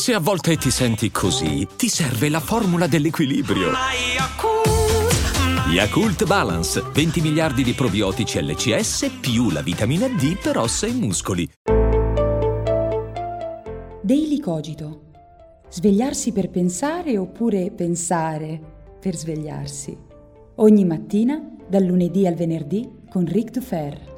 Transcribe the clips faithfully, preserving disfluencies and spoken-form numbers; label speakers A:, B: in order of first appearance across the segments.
A: Se a volte ti senti così, ti serve la formula dell'equilibrio. Yakult Balance, venti miliardi di probiotici L C S più la vitamina D per ossa e muscoli.
B: Daily Cogito. Svegliarsi per pensare oppure pensare per svegliarsi. Ogni mattina, dal lunedì al venerdì, con Ric Dufer.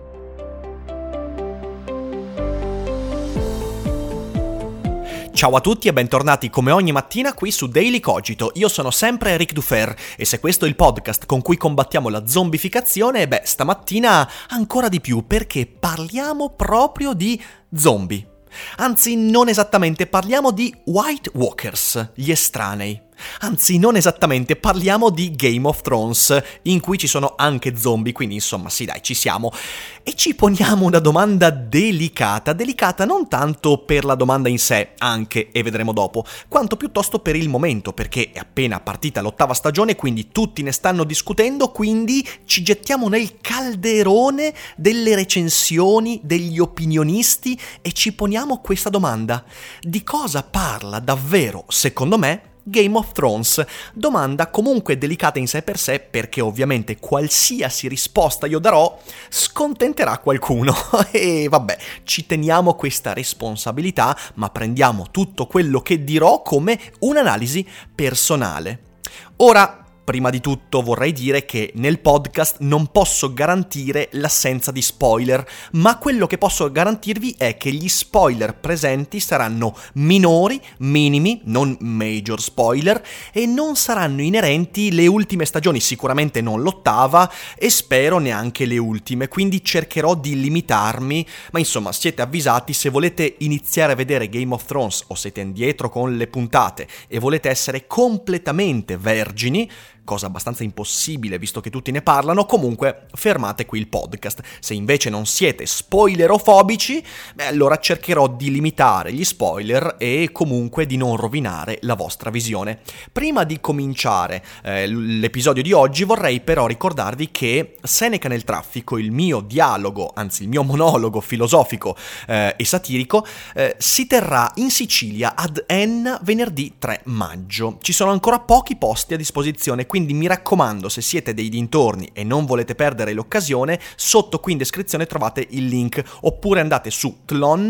C: Ciao a tutti e bentornati come ogni mattina qui su Daily Cogito. Io sono sempre Ric Dufer e se questo è il podcast con cui combattiamo la zombificazione, beh, stamattina ancora di più perché parliamo proprio di zombie. Anzi, non esattamente, parliamo di White Walkers, gli estranei. Anzi, non esattamente, parliamo di Game of Thrones, in cui ci sono anche zombie, quindi insomma sì dai, ci siamo. E ci poniamo una domanda delicata, delicata non tanto per la domanda in sé, anche, e vedremo dopo, quanto piuttosto per il momento, perché è appena partita l'ottava stagione, quindi tutti ne stanno discutendo, quindi ci gettiamo nel calderone delle recensioni, degli opinionisti e ci poniamo questa domanda. Di cosa parla davvero, secondo me, Game of Thrones? Domanda comunque delicata in sé per sé, perché ovviamente qualsiasi risposta io darò scontenterà qualcuno e vabbè, ci teniamo questa responsabilità, ma prendiamo tutto quello che dirò come un'analisi personale. Ora, prima di tutto vorrei dire che nel podcast non posso garantire l'assenza di spoiler, ma quello che posso garantirvi è che gli spoiler presenti saranno minori, minimi, non major spoiler, e non saranno inerenti le ultime stagioni, sicuramente non l'ottava e spero neanche le ultime, quindi cercherò di limitarmi, ma insomma siete avvisati. Se volete iniziare a vedere Game of Thrones o siete indietro con le puntate e volete essere completamente vergini, cosa abbastanza impossibile visto che tutti ne parlano, comunque fermate qui il podcast. Se invece non siete spoilerofobici, beh allora cercherò di limitare gli spoiler e comunque di non rovinare la vostra visione. Prima di cominciare eh, l'episodio di oggi vorrei però ricordarvi che Seneca nel traffico, il mio dialogo, anzi il mio monologo filosofico eh, e satirico, eh, si terrà in Sicilia ad Enna venerdì tre maggio. Ci sono ancora pochi posti a disposizione, quindi Quindi mi raccomando, se siete dei dintorni e non volete perdere l'occasione, sotto qui in descrizione trovate il link, oppure andate su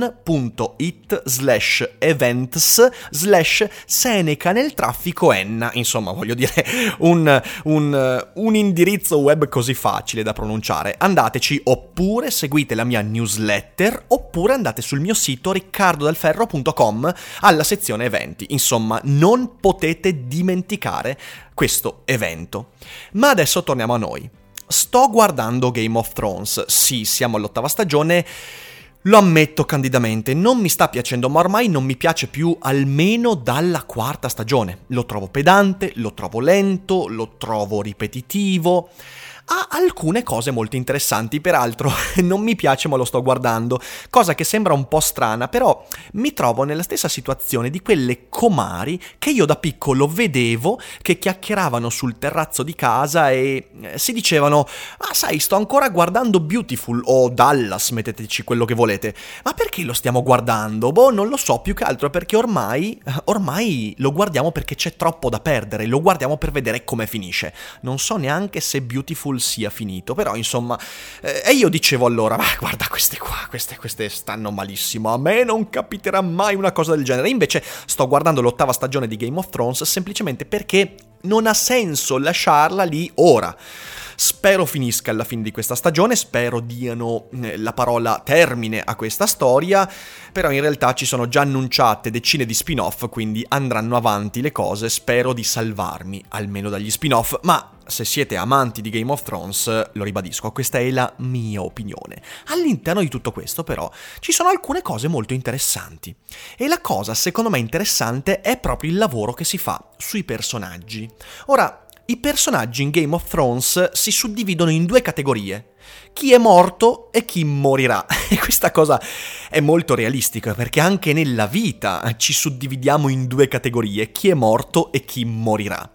C: tlon.it slash events slash Seneca nel traffico Enna. Insomma, voglio dire, un, un, un indirizzo web così facile da pronunciare. Andateci, oppure seguite la mia newsletter, oppure andate sul mio sito riccardo del ferro punto com alla sezione eventi. Insomma, non potete dimenticare questo evento. Ma adesso torniamo a noi. Sto guardando Game of Thrones, sì, siamo all'ottava stagione, lo ammetto candidamente, non mi sta piacendo, ma ormai non mi piace più almeno dalla quarta stagione. Lo trovo pedante, lo trovo lento, lo trovo ripetitivo. Ha alcune cose molto interessanti, peraltro non mi piace ma lo sto guardando, cosa che sembra un po' strana, però mi trovo nella stessa situazione di quelle comari che io da piccolo vedevo che chiacchieravano sul terrazzo di casa e si dicevano: ah sai, sto ancora guardando Beautiful o Dallas, metteteci quello che volete. Ma perché lo stiamo guardando? Boh, non lo so, più che altro perché ormai, ormai lo guardiamo perché c'è troppo da perdere, lo guardiamo per vedere come finisce. Non so neanche se Beautiful sia finito, però insomma eh, e io dicevo allora, ma guarda queste qua, queste, queste stanno malissimo, a me non capiterà mai una cosa del genere. Invece sto guardando l'ottava stagione di Game of Thrones semplicemente perché non ha senso lasciarla lì ora. Spero finisca alla fine di questa stagione, spero diano eh, la parola termine a questa storia, però in realtà ci sono già annunciate decine di spin-off, quindi andranno avanti le cose, spero di salvarmi almeno dagli spin-off, ma se siete amanti di Game of Thrones, lo ribadisco, questa è la mia opinione. All'interno di tutto questo, però, ci sono alcune cose molto interessanti. E la cosa, secondo me, interessante è proprio il lavoro che si fa sui personaggi. Ora, i personaggi in Game of Thrones si suddividono in due categorie: chi è morto e chi morirà. E questa cosa è molto realistica, perché anche nella vita ci suddividiamo in due categorie: chi è morto e chi morirà.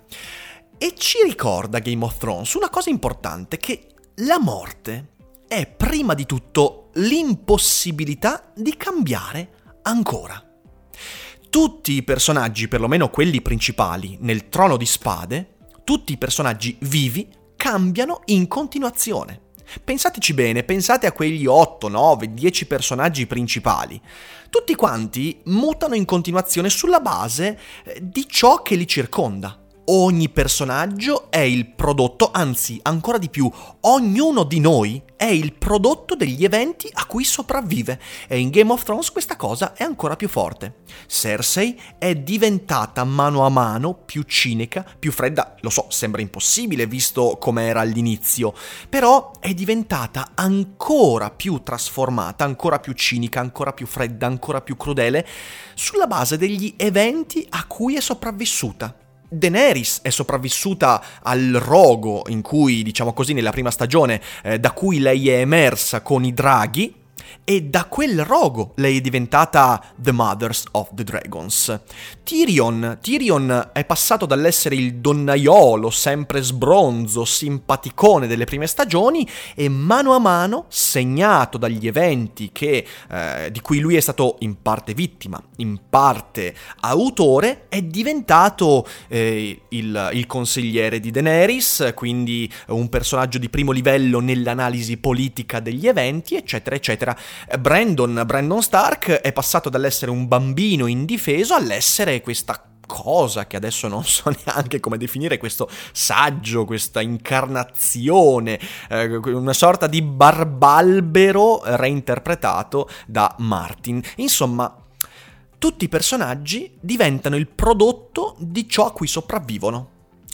C: E ci ricorda Game of Thrones una cosa importante, che la morte è prima di tutto l'impossibilità di cambiare ancora. tutti i personaggi, perlomeno quelli principali, nel Trono di Spade, tutti i personaggi vivi cambiano in continuazione. Pensateci bene, pensate a quegli otto, nove, dieci personaggi principali. Tutti quanti mutano in continuazione sulla base di ciò che li circonda. Ogni personaggio è il prodotto, anzi, ancora di più, ognuno di noi è il prodotto degli eventi a cui sopravvive. E in Game of Thrones questa cosa è ancora più forte. Cersei è diventata mano a mano più cinica, più fredda. Lo so, sembra impossibile visto come era all'inizio, però è diventata ancora più trasformata, ancora più cinica, ancora più fredda, ancora più crudele, sulla base degli eventi a cui è sopravvissuta. Daenerys è sopravvissuta al rogo in cui, diciamo così, nella prima stagione, eh, da cui lei è emersa con i draghi, e da quel rogo lei è diventata The Mothers of the Dragons. Tyrion, Tyrion è passato dall'essere il donnaiolo, sempre sbronzo, simpaticone delle prime stagioni, e mano a mano, segnato dagli eventi che, eh, di cui lui è stato in parte vittima, in parte autore, è diventato eh, il, il consigliere di Daenerys, quindi un personaggio di primo livello nell'analisi politica degli eventi, eccetera, eccetera. Brandon, Brandon Stark è passato dall'essere un bambino indifeso all'essere questa cosa che adesso non so neanche come definire, questo saggio, questa incarnazione, eh, una sorta di barbalbero reinterpretato da Martin. Insomma, tutti i personaggi diventano il prodotto di ciò a cui sopravvivono.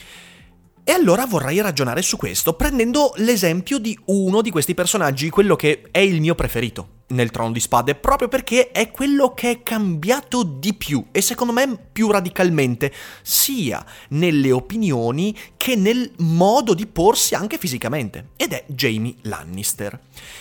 C: E allora vorrei ragionare su questo, prendendo l'esempio di uno di questi personaggi, quello che è il mio preferito nel Trono di Spade, proprio perché è quello che è cambiato di più, e secondo me più radicalmente, sia nelle opinioni che nel modo di porsi anche fisicamente, ed è Jaime Lannister.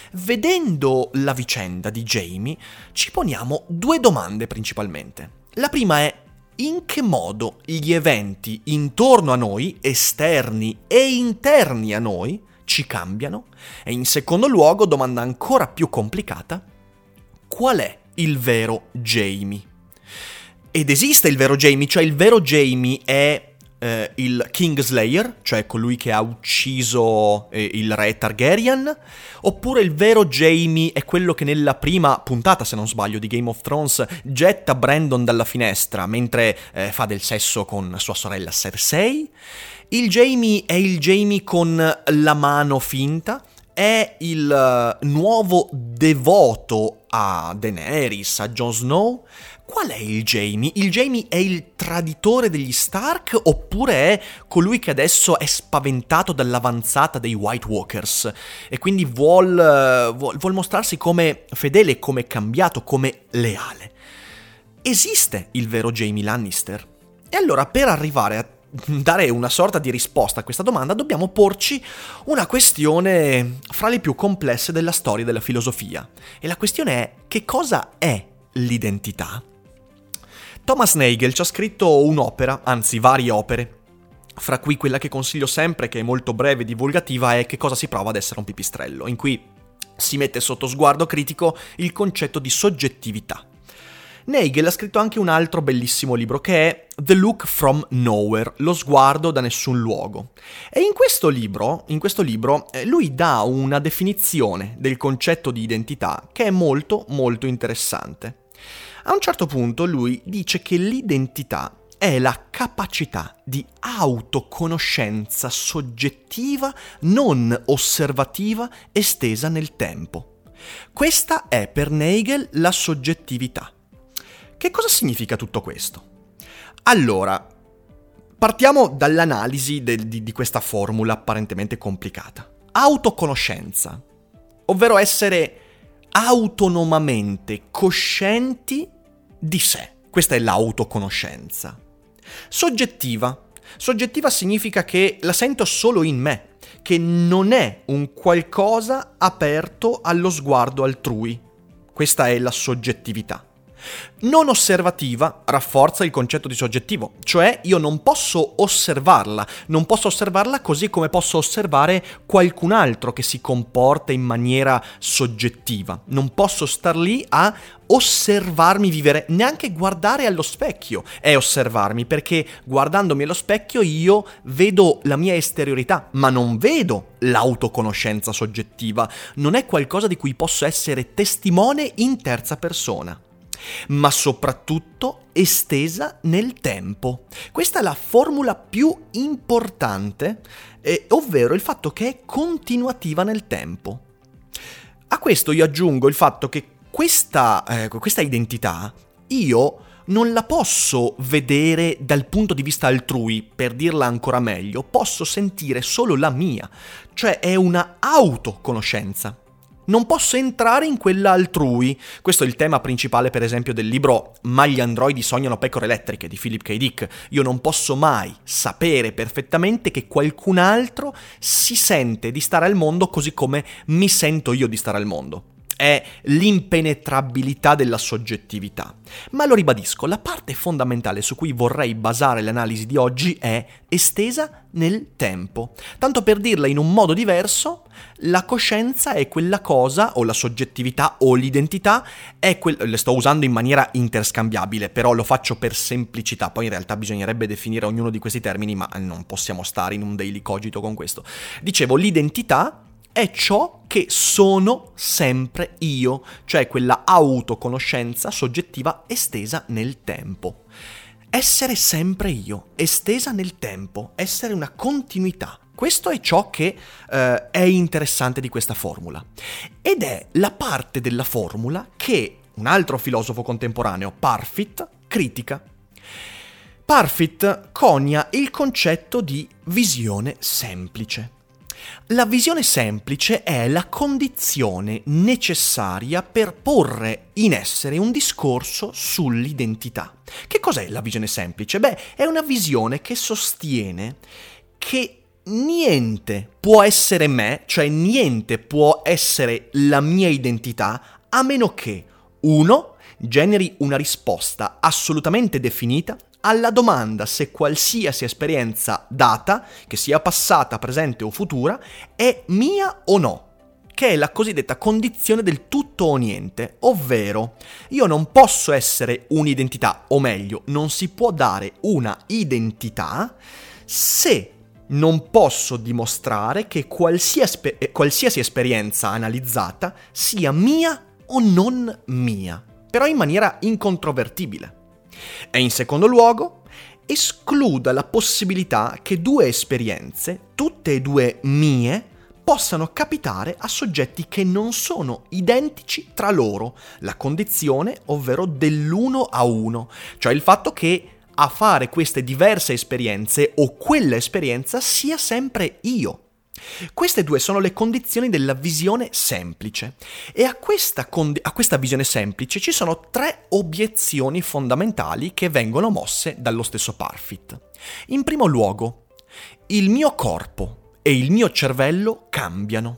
C: Vedendo la vicenda di Jaime, ci poniamo due domande principalmente. La prima è: in che modo gli eventi intorno a noi, esterni e interni a noi, ci cambiano? E in secondo luogo, domanda ancora più complicata, qual è il vero Jaime? Ed esiste il vero Jaime, cioè il vero Jaime è eh, il Kingslayer, cioè colui che ha ucciso eh, il re Targaryen, oppure il vero Jaime è quello che nella prima puntata, se non sbaglio, di Game of Thrones getta Brandon dalla finestra mentre eh, fa del sesso con sua sorella Cersei? Il Jaime è il Jaime con la mano finta? È il uh, nuovo devoto a Daenerys, a Jon Snow? Qual è il Jaime? Il Jaime è il traditore degli Stark, oppure è colui che adesso è spaventato dall'avanzata dei White Walkers e quindi vuol, uh, vuol, vuol mostrarsi come fedele, come cambiato, come leale? Esiste il vero Jaime Lannister? E allora, per arrivare a dare una sorta di risposta a questa domanda, dobbiamo porci una questione fra le più complesse della storia della filosofia. E la questione è: che cosa è l'identità? Thomas Nagel ci ha scritto un'opera, anzi varie opere, fra cui quella che consiglio sempre, che è molto breve e divulgativa, è Che cosa si prova ad essere un pipistrello, in cui si mette sotto sguardo critico il concetto di soggettività. Nagel ha scritto anche un altro bellissimo libro che è The Look from Nowhere, lo sguardo da nessun luogo. E in questo libro, in questo libro eh, lui dà una definizione del concetto di identità che è molto molto interessante. A un certo punto lui dice che l'identità è la capacità di autoconoscenza soggettiva, non osservativa, estesa nel tempo. Questa è per Nagel la soggettività. Che cosa significa tutto questo? Allora, partiamo dall'analisi del, di, di questa formula apparentemente complicata. Autoconoscenza, ovvero essere autonomamente coscienti di sé. Questa è l'autoconoscenza. Soggettiva. Soggettiva significa che la sento solo in me, che non è un qualcosa aperto allo sguardo altrui. Questa è la soggettività. Non osservativa rafforza il concetto di soggettivo, cioè io non posso osservarla, non posso osservarla così come posso osservare qualcun altro che si comporta in maniera soggettiva. Non posso star lì a osservarmi vivere, neanche guardare allo specchio è osservarmi, perché guardandomi allo specchio io vedo la mia esteriorità, ma non vedo l'autoconoscenza soggettiva, non è qualcosa di cui posso essere testimone in terza persona, ma soprattutto estesa nel tempo. Questa è la formula più importante, eh, ovvero il fatto che è continuativa nel tempo. A questo io aggiungo il fatto che questa, eh, questa identità io non la posso vedere dal punto di vista altrui, per dirla ancora meglio, posso sentire solo la mia, cioè è una autoconoscenza. Non posso entrare in quella altrui. Questo è il tema principale, per esempio, del libro Ma gli androidi sognano pecore elettriche di Philip K. Dick. Io non posso mai sapere perfettamente che qualcun altro si sente di stare al mondo così come mi sento io di stare al mondo. È l'impenetrabilità della soggettività. Ma lo ribadisco, la parte fondamentale su cui vorrei basare l'analisi di oggi è estesa nel tempo. Tanto per dirla in un modo diverso, la coscienza è quella cosa, o la soggettività o l'identità, è quel... le sto usando in maniera interscambiabile, però lo faccio per semplicità, poi in realtà bisognerebbe definire ognuno di questi termini, ma non possiamo stare in un daily cogito con questo. Dicevo, l'identità è ciò che sono sempre io, cioè quella autoconoscenza soggettiva estesa nel tempo. Essere sempre io, estesa nel tempo, essere una continuità. Questo è ciò che eh, è interessante di questa formula. Ed è la parte della formula che un altro filosofo contemporaneo, Parfit, critica. Parfit conia il concetto di visione semplice. La visione semplice è la condizione necessaria per porre in essere un discorso sull'identità. Che cos'è la visione semplice? Beh, è una visione che sostiene che niente può essere me, cioè niente può essere la mia identità, a meno che, uno, generi una risposta assolutamente definita alla domanda se qualsiasi esperienza data, che sia passata, presente o futura, è mia o no, che è la cosiddetta condizione del tutto o niente, ovvero io non posso essere un'identità, o meglio, non si può dare una identità se non posso dimostrare che qualsiasi, qualsiasi esperienza analizzata sia mia o non mia, però in maniera incontrovertibile. E in secondo luogo, escluda la possibilità che due esperienze, tutte e due mie, possano capitare a soggetti che non sono identici tra loro, la condizione, ovvero dell'uno a uno, cioè il fatto che a fare queste diverse esperienze o quella esperienza sia sempre io. Queste due sono le condizioni della visione semplice e a questa, condi- a questa visione semplice ci sono tre obiezioni fondamentali che vengono mosse dallo stesso Parfit. In primo luogo, il mio corpo e il mio cervello cambiano,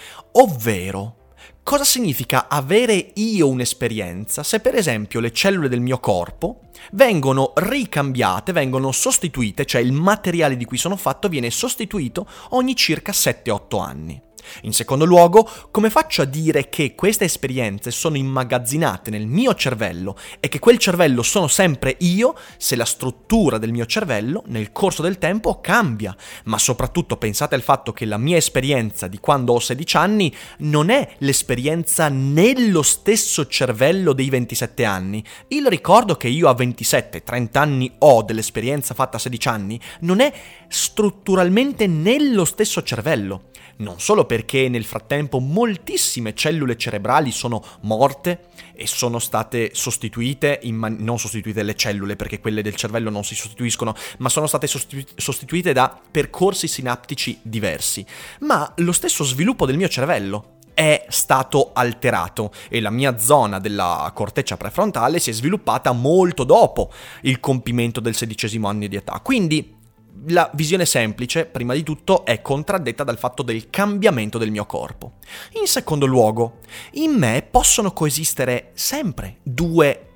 C: ovvero cosa significa avere io un'esperienza se per esempio le cellule del mio corpo vengono ricambiate, vengono sostituite, cioè il materiale di cui sono fatto viene sostituito ogni circa sette otto anni. In secondo luogo, come faccio a dire che queste esperienze sono immagazzinate nel mio cervello e che quel cervello sono sempre io se la struttura del mio cervello nel corso del tempo cambia? Ma soprattutto pensate al fatto che la mia esperienza di quando ho sedici anni non è l'esperienza nello stesso cervello dei ventisette anni. Il ricordo che io a ventisette trenta anni ho dell'esperienza fatta a sedici anni non è strutturalmente nello stesso cervello. Non solo perché nel frattempo moltissime cellule cerebrali sono morte e sono state sostituite, in man- non sostituite le cellule perché quelle del cervello non si sostituiscono, ma sono state sostitu- sostituite da percorsi sinaptici diversi, ma lo stesso sviluppo del mio cervello è stato alterato e la mia zona della corteccia prefrontale si è sviluppata molto dopo il compimento del sedicesimo anno di età. Quindi la visione semplice, prima di tutto, è contraddetta dal fatto del cambiamento del mio corpo. In secondo luogo, in me possono coesistere sempre due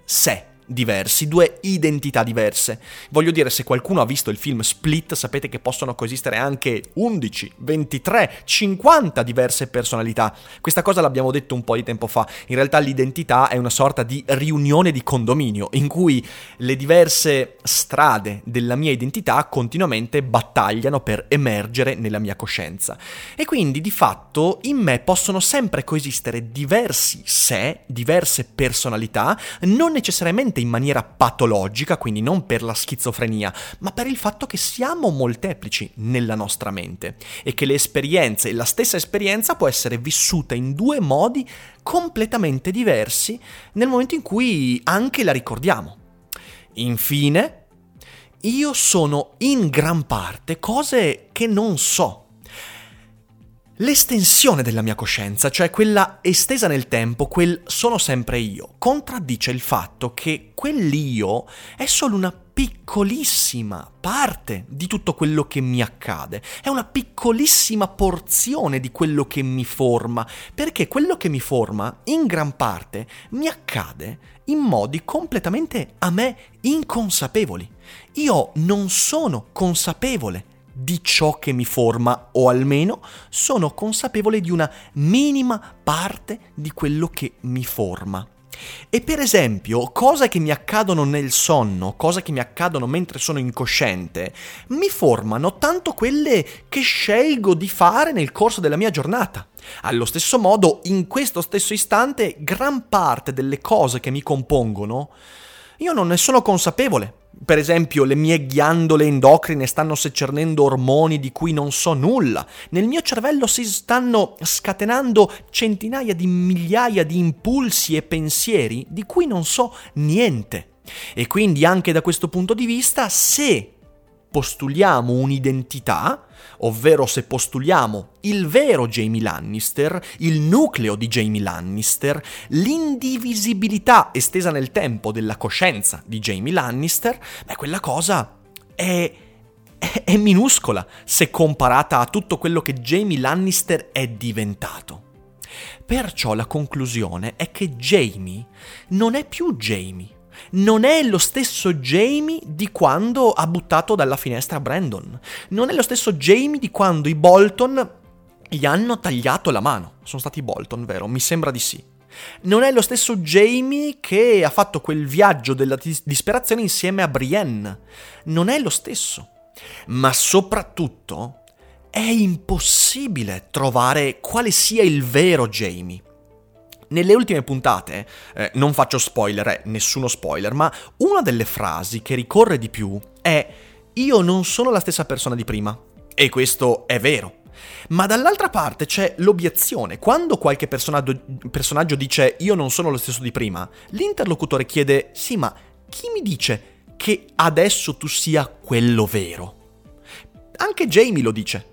C: sé diversi, due identità diverse. Voglio dire, se qualcuno ha visto il film Split, sapete che possono coesistere anche undici, ventitré, cinquanta diverse personalità. Questa cosa l'abbiamo detto un po' di tempo fa. In realtà l'identità è una sorta di riunione di condominio, in cui le diverse strade della mia identità continuamente battagliano per emergere nella mia coscienza. E quindi, di fatto, in me possono sempre coesistere diversi sé, diverse personalità, non necessariamente in maniera patologica, quindi non per la schizofrenia, ma per il fatto che siamo molteplici nella nostra mente e che le esperienze, la stessa esperienza può essere vissuta in due modi completamente diversi nel momento in cui anche la ricordiamo. Infine, io sono in gran parte cose che non so. L'estensione della mia coscienza, cioè quella estesa nel tempo, quel sono sempre io, contraddice il fatto che quell'io è solo una piccolissima parte di tutto quello che mi accade, è una piccolissima porzione di quello che mi forma, perché quello che mi forma, in gran parte, mi accade in modi completamente a me inconsapevoli. Io non sono consapevole di ciò che mi forma, o almeno sono consapevole di una minima parte di quello che mi forma. E per esempio, cose che mi accadono nel sonno, cose che mi accadono mentre sono incosciente, mi formano tanto quelle che scelgo di fare nel corso della mia giornata. Allo stesso modo, in questo stesso istante, gran parte delle cose che mi compongono, io non ne sono consapevole. Per esempio, le mie ghiandole endocrine stanno secernendo ormoni di cui non so nulla. Nel mio cervello si stanno scatenando centinaia di migliaia di impulsi e pensieri di cui non so niente. E quindi anche da questo punto di vista, se postuliamo un'identità, ovvero se postuliamo il vero Jaime Lannister, il nucleo di Jaime Lannister, l'indivisibilità estesa nel tempo della coscienza di Jaime Lannister, beh, quella cosa è, è, è minuscola se comparata a tutto quello che Jaime Lannister è diventato. Perciò la conclusione è che Jaime non è più Jaime. Non è lo stesso Jaime di quando ha buttato dalla finestra Brandon. Non è lo stesso Jaime di quando i Bolton gli hanno tagliato la mano. Sono stati i Bolton, vero? Mi sembra di sì. Non è lo stesso Jaime che ha fatto quel viaggio della dis- disperazione insieme a Brienne. Non è lo stesso. Ma soprattutto è impossibile trovare quale sia il vero Jaime. Nelle ultime puntate, eh, non faccio spoiler, eh, nessuno spoiler, ma una delle frasi che ricorre di più è «Io non sono la stessa persona di prima». E questo è vero. Ma dall'altra parte c'è l'obiezione. Quando qualche personaggio, personaggio dice «Io non sono lo stesso di prima», l'interlocutore chiede «Sì, ma chi mi dice che adesso tu sia quello vero?» Anche Jaime lo dice.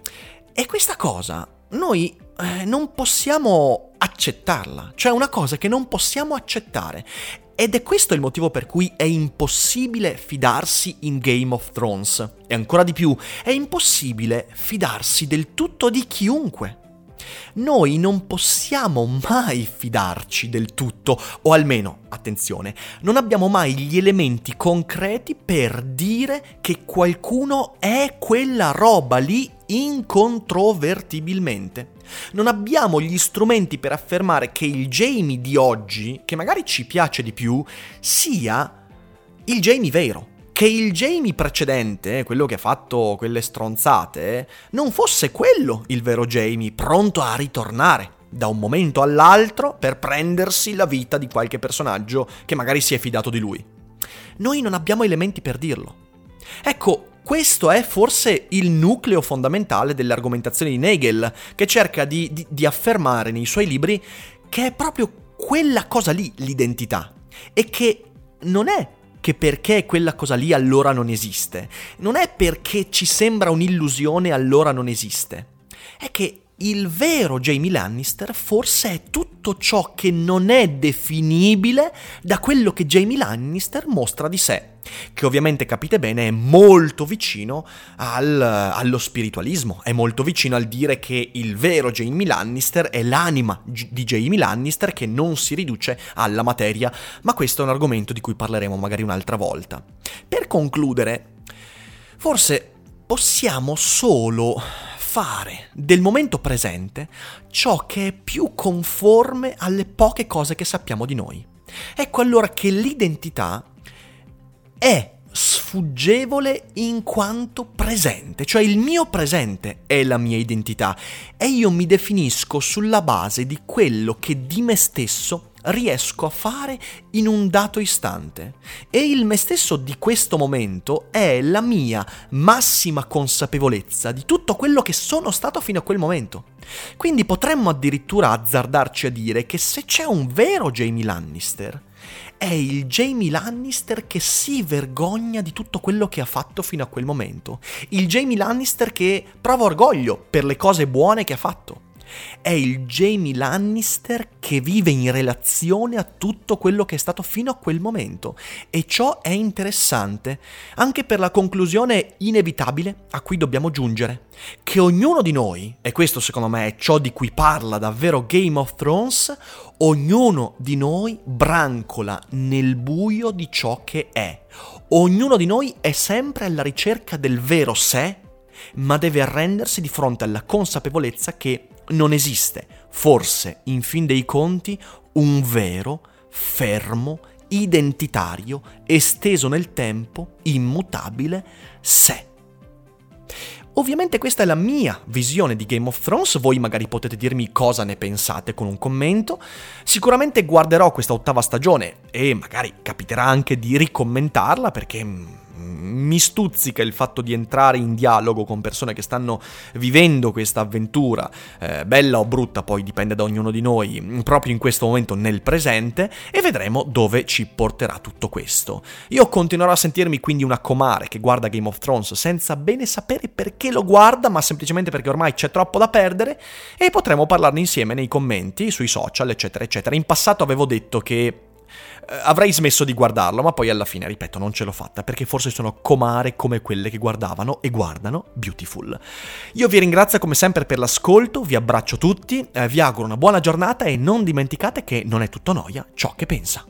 C: E questa cosa noi eh, non possiamo accettarla, cioè una cosa che non possiamo accettare. Ed è questo il motivo per cui è impossibile fidarsi in Game of Thrones. E ancora di più, è impossibile fidarsi del tutto di chiunque. Noi non possiamo mai fidarci del tutto, o almeno, attenzione, non abbiamo mai gli elementi concreti per dire che qualcuno è quella roba lì incontrovertibilmente. Non abbiamo gli strumenti per affermare che il Jaime di oggi, che magari ci piace di più, sia il Jaime vero. Che il Jaime precedente, quello che ha fatto quelle stronzate, non fosse quello il vero Jaime, pronto a ritornare da un momento all'altro per prendersi la vita di qualche personaggio che magari si è fidato di lui. Noi non abbiamo elementi per dirlo. Ecco, questo è forse il nucleo fondamentale delle argomentazioni di Nagel, che cerca di, di, di affermare nei suoi libri che è proprio quella cosa lì l'identità, e che non è che perché quella cosa lì allora non esiste, non è perché ci sembra un'illusione allora non esiste, è che il vero Jamie Lannister forse è tutto ciò che non è definibile da quello che Jamie Lannister mostra di sé, che ovviamente, capite bene, è molto vicino al, allo spiritualismo, è molto vicino al dire che il vero Jamie Lannister è l'anima di Jamie Lannister che non si riduce alla materia, ma questo è un argomento di cui parleremo magari un'altra volta. Per concludere, forse possiamo solo fare del momento presente ciò che è più conforme alle poche cose che sappiamo di noi. Ecco allora che l'identità è sfuggevole in quanto presente, cioè il mio presente è la mia identità e io mi definisco sulla base di quello che di me stesso riesco a fare in un dato istante. E il me stesso di questo momento è la mia massima consapevolezza di tutto quello che sono stato fino a quel momento. Quindi potremmo addirittura azzardarci a dire che se c'è un vero Jamie Lannister, è il Jamie Lannister che si vergogna di tutto quello che ha fatto fino a quel momento. Il Jamie Lannister che prova orgoglio per le cose buone che ha fatto. È il Jamie Lannister che vive in relazione a tutto quello che è stato fino a quel momento. E ciò è interessante anche per la conclusione inevitabile a cui dobbiamo giungere, che ognuno di noi, e questo secondo me è ciò di cui parla davvero Game of Thrones, ognuno di noi brancola nel buio di ciò che è. Ognuno di noi è sempre alla ricerca del vero sé, ma deve arrendersi di fronte alla consapevolezza che non esiste, forse, in fin dei conti, un vero, fermo, identitario, esteso nel tempo, immutabile sé. Ovviamente questa è la mia visione di Game of Thrones, voi magari potete dirmi cosa ne pensate con un commento. Sicuramente guarderò questa ottava stagione e magari capiterà anche di ricommentarla perché mi stuzzica il fatto di entrare in dialogo con persone che stanno vivendo questa avventura, eh, bella o brutta poi dipende da ognuno di noi, proprio in questo momento nel presente, e vedremo dove ci porterà tutto questo. Io continuerò a sentirmi quindi una comare che guarda Game of Thrones senza bene sapere perché lo guarda, ma semplicemente perché ormai c'è troppo da perdere, e potremo parlarne insieme nei commenti, sui social, eccetera, eccetera. In passato avevo detto che avrei smesso di guardarlo, ma poi alla fine, ripeto, non ce l'ho fatta, perché forse sono comare come quelle che guardavano e guardano Beautiful. Io vi ringrazio come sempre per l'ascolto, vi abbraccio tutti, eh, vi auguro una buona giornata e non dimenticate che non è tutto noia ciò che pensa.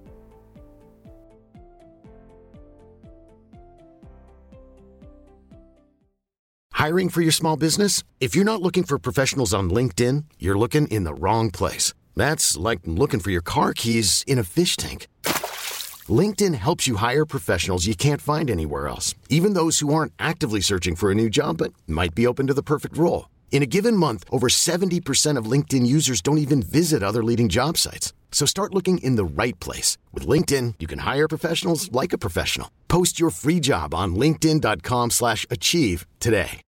D: Hiring for your small business? If you're not looking for professionals on LinkedIn, you're looking in the wrong place. That's like looking for your car keys in a fish tank. LinkedIn helps you hire professionals you can't find anywhere else, even those who aren't actively searching for a new job but might be open to the perfect role. In a given month, over seventy percent of LinkedIn users don't even visit other leading job sites. So start looking in the right place. With LinkedIn, you can hire professionals like a professional. Post your free job on linkedin dot com slash achieve today.